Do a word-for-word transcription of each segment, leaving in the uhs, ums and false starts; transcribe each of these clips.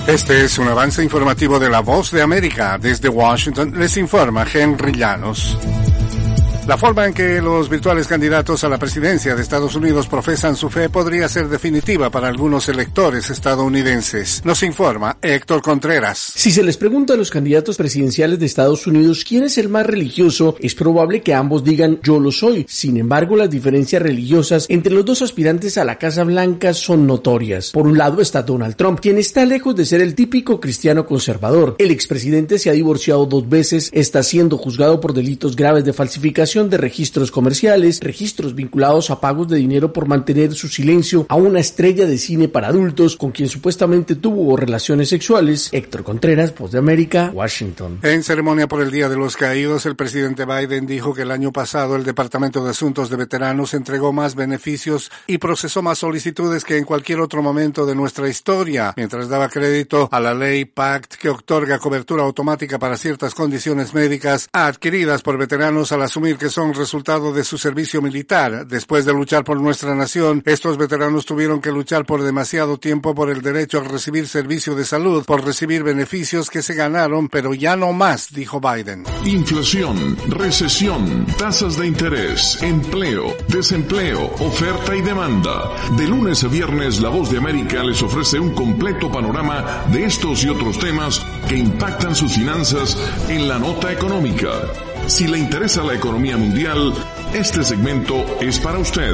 Este es un avance informativo de La Voz de América. Desde Washington les informa Henry Llanos. La forma en que los virtuales candidatos a la presidencia de Estados Unidos profesan su fe podría ser definitiva para algunos electores estadounidenses. Nos informa Héctor Contreras. Si se les pregunta a los candidatos presidenciales de Estados Unidos quién es el más religioso, es probable que ambos digan yo lo soy. Sin embargo, las diferencias religiosas entre los dos aspirantes a la Casa Blanca son notorias. Por un lado está Donald Trump, quien está lejos de ser el típico cristiano conservador. El expresidente se ha divorciado dos veces, está siendo juzgado por delitos graves de falsificación de registros comerciales, registros vinculados a pagos de dinero por mantener su silencio a una estrella de cine para adultos con quien supuestamente tuvo relaciones sexuales. Héctor Contreras, Voz de América, Washington. En ceremonia por el Día de los Caídos, el presidente Biden dijo que el año pasado el Departamento de Asuntos de Veteranos entregó más beneficios y procesó más solicitudes que en cualquier otro momento de nuestra historia, mientras daba crédito a la ley PACT que otorga cobertura automática para ciertas condiciones médicas adquiridas por veteranos al asumir que son resultado de su servicio militar. Después de luchar por nuestra nación, estos veteranos tuvieron que luchar por demasiado tiempo por el derecho a recibir servicio de salud, por recibir beneficios que se ganaron, pero ya no más, dijo Biden. Inflación, recesión, tasas de interés, empleo, desempleo, oferta y demanda. De lunes a viernes, La Voz de América les ofrece un completo panorama de estos y otros temas que impactan sus finanzas en la nota económica. Si le interesa la economía mundial, este segmento es para usted.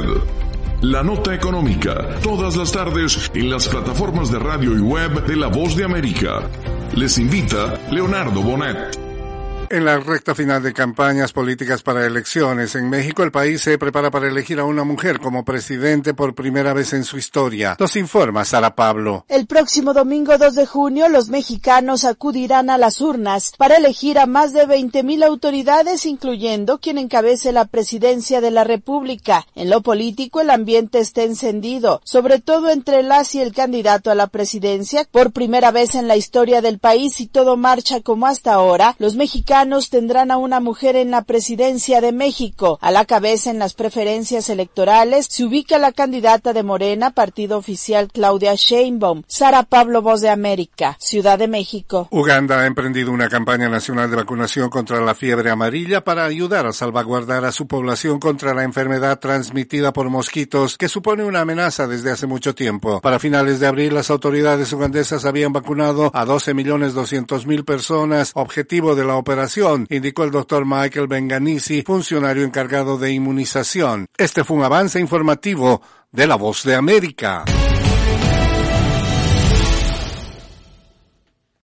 La Nota Económica, todas las tardes en las plataformas de radio y web de La Voz de América. Les invita Leonardo Bonet. En la recta final de campañas políticas para elecciones en México, el país se prepara para elegir a una mujer como presidente por primera vez en su historia. Nos informa Sara Pablo. El próximo domingo dos de junio, los mexicanos acudirán a las urnas para elegir a más de veinte mil autoridades, incluyendo quien encabece la presidencia de la República. En lo político, el ambiente está encendido, sobre todo entre las y el candidato a la presidencia. Por primera vez en la historia del país, si todo marcha como hasta ahora, los mexicanos tendrán a una mujer en la presidencia de México. A la cabeza en las preferencias electorales se ubica la candidata de Morena, partido oficial Claudia Sheinbaum. Sara Pablo, Voz de América, Ciudad de México. Uganda ha emprendido una campaña nacional de vacunación contra la fiebre amarilla para ayudar a salvaguardar a su población contra la enfermedad transmitida por mosquitos que supone una amenaza desde hace mucho tiempo. Para finales de abril, las autoridades ugandesas habían vacunado a doce millones doscientas mil personas, objetivo de la operación, indicó el doctor Michael Benganisi, funcionario encargado de inmunización. Este fue un avance informativo de La Voz de América.